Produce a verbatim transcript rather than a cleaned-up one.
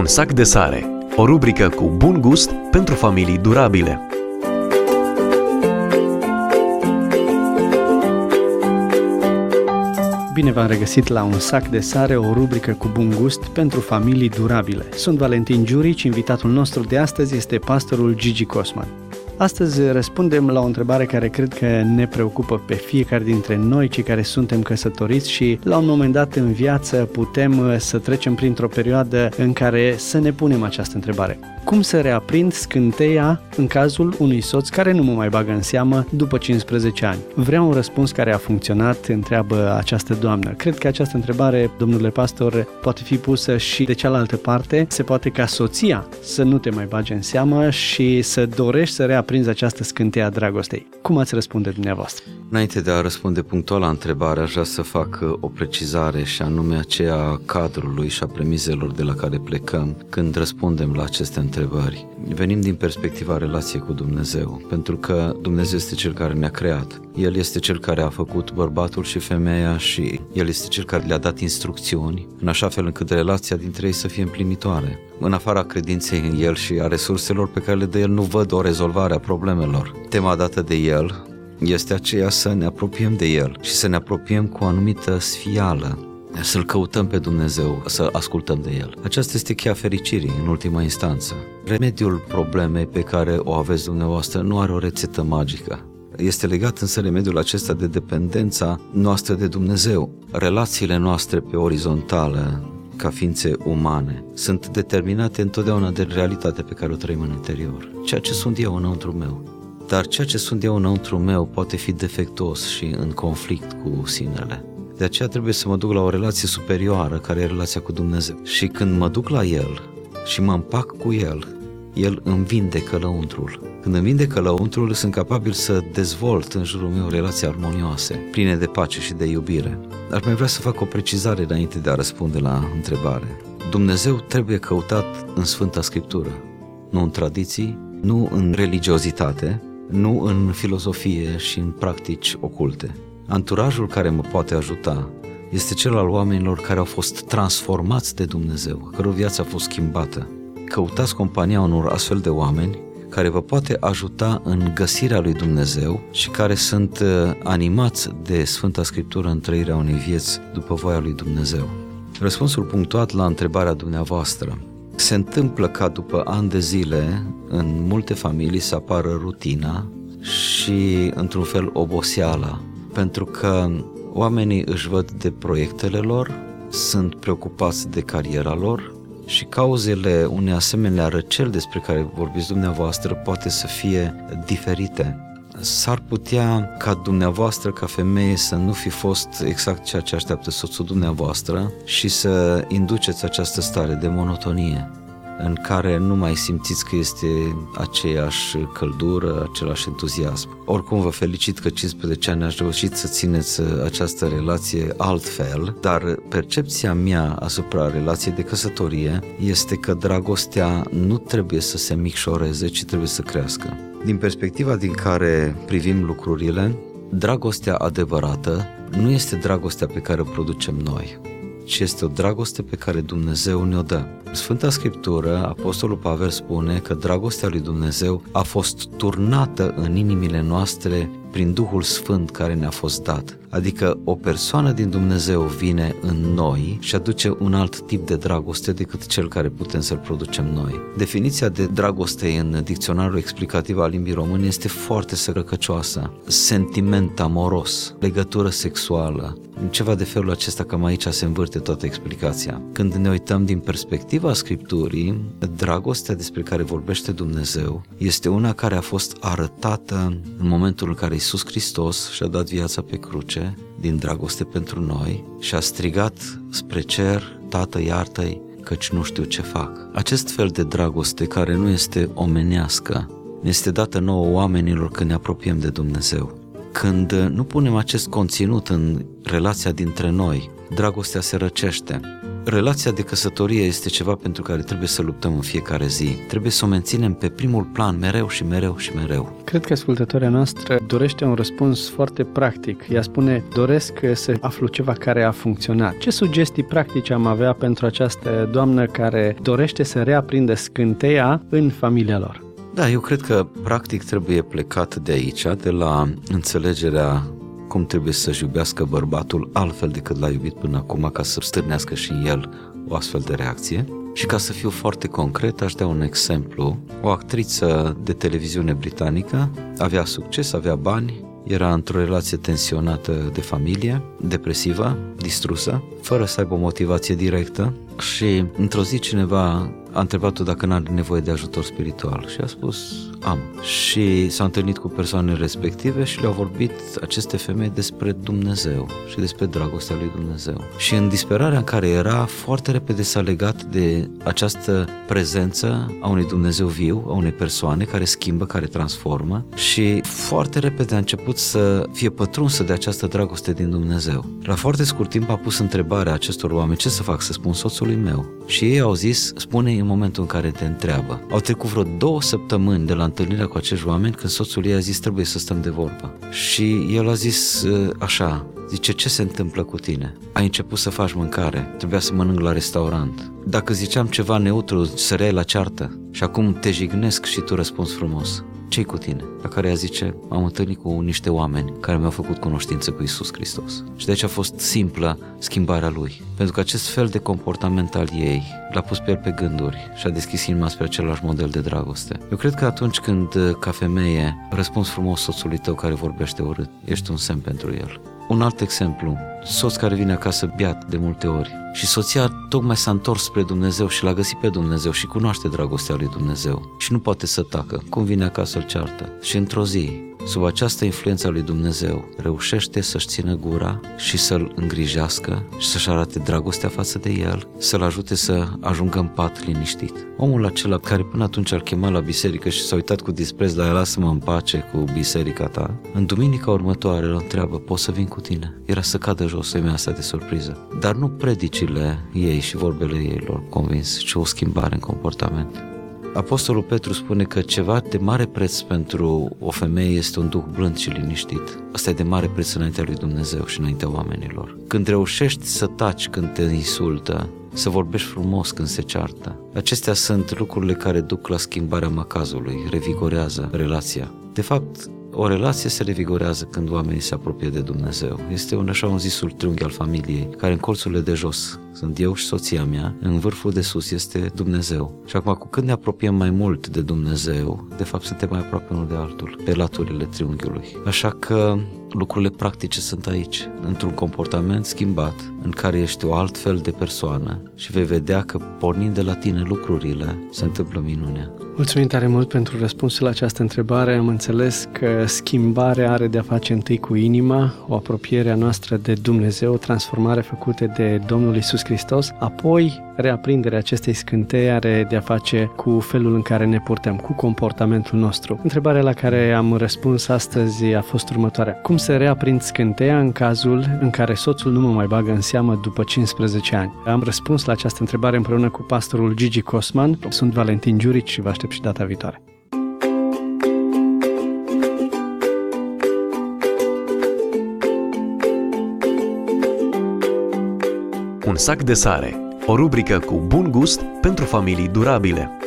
Un sac de sare, o rubrică cu bun gust pentru familii durabile. Bine v-am regăsit la Un sac de sare, o rubrică cu bun gust pentru familii durabile. Sunt Valentin Giurici, invitatul nostru de astăzi este pastorul Gigi Cosman. Astăzi răspundem la o întrebare care cred că ne preocupă pe fiecare dintre noi, cei care suntem căsătoriți și la un moment dat în viață putem să trecem printr-o perioadă în care să ne punem această întrebare. Cum să reaprind scânteia în cazul unui soț care nu mă mai bagă în seamă după cincisprezece ani? Vreau un răspuns care a funcționat, întreabă această doamnă. Cred că această întrebare, domnule pastor, poate fi pusă și de cealaltă parte. Se poate ca soția să nu te mai bage în seamă și să dorești să reaprinzi această scânteie a dragostei. Cum ați răspunde dumneavoastră? Înainte de a răspunde punctual la întrebare, aș vrea să fac o precizare și anume aceea a cadrului și a premizelor de la care plecăm când răspundem la aceste întrebări. întrebări. Venim din perspectiva relației cu Dumnezeu, pentru că Dumnezeu este Cel care ne-a creat. El este Cel care a făcut bărbatul și femeia și El este Cel care le-a dat instrucțiuni, în așa fel încât relația dintre ei să fie împlinitoare. În afara credinței în El și a resurselor pe care le dă El, nu văd o rezolvare a problemelor. Tema dată de El este aceea să ne apropiem de El și să ne apropiem cu o anumită sfială, să-L căutăm pe Dumnezeu, să ascultăm de El. Aceasta este cheia fericirii, în ultima instanță. Remediul problemei pe care o aveți dumneavoastră nu are o rețetă magică. Este legat însă remediul acesta de dependența noastră de Dumnezeu. Relațiile noastre pe orizontală, ca ființe umane, sunt determinate întotdeauna de realitatea pe care o trăim în interior. Ceea ce sunt eu înăuntru meu. Dar ceea ce sunt eu înăuntru meu poate fi defectuos și în conflict cu sinele. De aceea trebuie să mă duc la o relație superioară, care e relația cu Dumnezeu. Și când mă duc la El și mă împac cu El, El îmi vindecă lăuntrul. Când îmi vindecă lăuntrul, sunt capabil să dezvolt în jurul meu relații armonioase, pline de pace și de iubire. Aș mai vrea să fac o precizare înainte de a răspunde la întrebare. Dumnezeu trebuie căutat în Sfânta Scriptură, nu în tradiții, nu în religiozitate, nu în filozofie și în practici oculte. Anturajul care mă poate ajuta este cel al oamenilor care au fost transformați de Dumnezeu, a căror viață a fost schimbată. Căutați compania unor astfel de oameni care vă poate ajuta în găsirea lui Dumnezeu și care sunt animați de Sfânta Scriptură în trăirea unei vieți după voia lui Dumnezeu. Răspunsul punctuat la întrebarea dumneavoastră. Se întâmplă ca după ani de zile în multe familii să apară rutina și într-un fel oboseala, pentru că oamenii își văd de proiectele lor, sunt preocupați de cariera lor și cauzele unei asemenea răceli despre care vorbiți dumneavoastră poate să fie diferite. S-ar putea ca dumneavoastră, ca femeie, să nu fi fost exact ceea ce așteaptă soțul dumneavoastră și să induceți această stare de monotonie, în care nu mai simțiți că este aceeași căldură, același entuziasm. Oricum vă felicit că cincisprezece ani ați reușit să țineți această relație altfel, dar percepția mea asupra relației de căsătorie este că dragostea nu trebuie să se micșoreze, ci trebuie să crească. Din perspectiva din care privim lucrurile, dragostea adevărată nu este dragostea pe care o producem noi, ci este o dragoste pe care Dumnezeu ne-o dă. Sfânta Scriptură, Apostolul Pavel spune că dragostea lui Dumnezeu a fost turnată în inimile noastre prin Duhul Sfânt care ne-a fost dat. Adică o persoană din Dumnezeu vine în noi și aduce un alt tip de dragoste decât cel care putem să-l producem noi. Definiția de dragoste în dicționarul explicativ al limbii române este foarte sărăcăcioasă. Sentiment amoros, legătură sexuală, ceva de felul acesta, cam aici se învârte toată explicația. Când ne uităm din perspectiva Scripturii, dragostea despre care vorbește Dumnezeu este una care a fost arătată în momentul în care Iisus Hristos și-a dat viața pe cruce din dragoste pentru noi și a strigat spre cer: Tată, iartă-i, căci nu știu ce fac. Acest fel de dragoste, care nu este omenească, ne este dată nouă oamenilor când ne apropiem de Dumnezeu. Când nu punem acest conținut în relația dintre noi, dragostea se răcește. relația de căsătorie este ceva pentru care trebuie să luptăm în fiecare zi. Trebuie să o menținem pe primul plan mereu și mereu și mereu. Cred că ascultătoarea noastră dorește un răspuns foarte practic. Ea spune, doresc să aflu ceva care a funcționat. Ce sugestii practice am avea pentru această doamnă care dorește să reaprindă scânteia în familia lor? Da, eu cred că practic trebuie plecat de aici, de la înțelegerea cum trebuie să-și iubească bărbatul altfel decât l-a iubit până acum, ca să stârnească și el o astfel de reacție. Și ca să fiu foarte concret, aș da un exemplu. O actriță de televiziune britanică avea succes, avea bani, era într-o relație tensionată de familie, depresivă, distrusă, fără să aibă o motivație directă și într-o zi cineva a întrebat-o dacă n-are nevoie de ajutor spiritual și a spus am. Și s-a întâlnit cu persoanele respective și le-au vorbit aceste femei despre Dumnezeu și despre dragostea lui Dumnezeu. Și în disperarea în care era, foarte repede s-a legat de această prezență a unui Dumnezeu viu, a unei persoane care schimbă, care transformă și foarte repede a început să fie pătrunsă de această dragoste din Dumnezeu. La foarte scurt timp a pus întrebarea acestor oameni, ce să fac, să spun soțului meu? Și ei au zis, spune-i în momentul în care te întreabă. Au trecut vreo două săptămâni de la întâlnirea cu acești oameni când soțul ei a zis, trebuie să stăm de vorbă. Și el a zis așa, zice, ce se întâmplă cu tine? Ai început să faci mâncare, trebuia să mănânc la restaurant. Dacă ziceam ceva neutru, săreai la ceartă și acum te jignesc și tu răspunzi frumos. Ce-i cu tine? La care ea zice, am întâlnit cu niște oameni care mi-au făcut cunoștință cu Iisus Hristos. Și de aici a fost simplă schimbarea lui. Pentru că acest fel de comportament al ei l-a pus pe el pe gânduri și a deschis inima spre același model de dragoste. Eu cred că atunci când, ca femeie, răspunzi frumos soțului tău care vorbește urât, ești un semn pentru el. Un alt exemplu, soț care vine acasă beat de multe ori și soția tocmai s-a întors spre Dumnezeu și l-a găsit pe Dumnezeu și cunoaște dragostea lui Dumnezeu și nu poate să tacă. Cum vine acasă, îl ceartă. Și într-o zi, sub această influență a lui Dumnezeu, reușește să-și țină gura și să-l îngrijească și să-și arate dragostea față de el, să-l ajute să ajungă în pat liniștit. Omul acela care până atunci ar chema la biserică și s-a uitat cu dispreț la el, lasă-mă în pace cu biserica ta, în duminica următoare îl întreabă, pot să vin cu tine? Era să cadă jos femeia asta de surpriză. Dar nu predicile ei și vorbele ei l-au convins, ci o schimbare în comportament. Apostolul Petru spune că ceva de mare preț pentru o femeie este un duh blând și liniștit. Asta e de mare preț înaintea lui Dumnezeu și înaintea oamenilor. Când reușești să taci când te insultă, să vorbești frumos când se ceartă, acestea sunt lucrurile care duc la schimbarea macazului, revigorează relația. De fapt, o relație se revigorează când oamenii se apropie de Dumnezeu. Este un așa un zisul triunghi al familiei, care în colțurile de jos sunt eu și soția mea, în vârful de sus este Dumnezeu. Și acum, cu când ne apropiem mai mult de Dumnezeu, de fapt suntem mai aproape unul de altul, pe laturile triunghiului. Așa că lucrurile practice sunt aici, într-un comportament schimbat, în care ești o altfel de persoană și vei vedea că, pornind de la tine lucrurile, se întâmplă minunea. Mulțumim tare mult pentru răspunsul la această întrebare. Am înțeles că schimbarea are de-a face întâi cu inima, o apropiere a noastră de Dumnezeu, o transformare făcută de Domnul Iisus Hristos, apoi reaprinderea acestei scântei are de-a face cu felul în care ne purtăm, cu comportamentul nostru. Întrebarea la care am răspuns astăzi a fost următoarea. Cum să reaprind scânteia în cazul în care soțul nu mă mai bagă în seamă după cincisprezece ani? Am răspuns la această întrebare împreună cu pastorul Gigi Cosman. Sunt Valentin Giurici și vă aștept și data viitoare. Un sac de sare, o rubrică cu bun gust pentru familii durabile.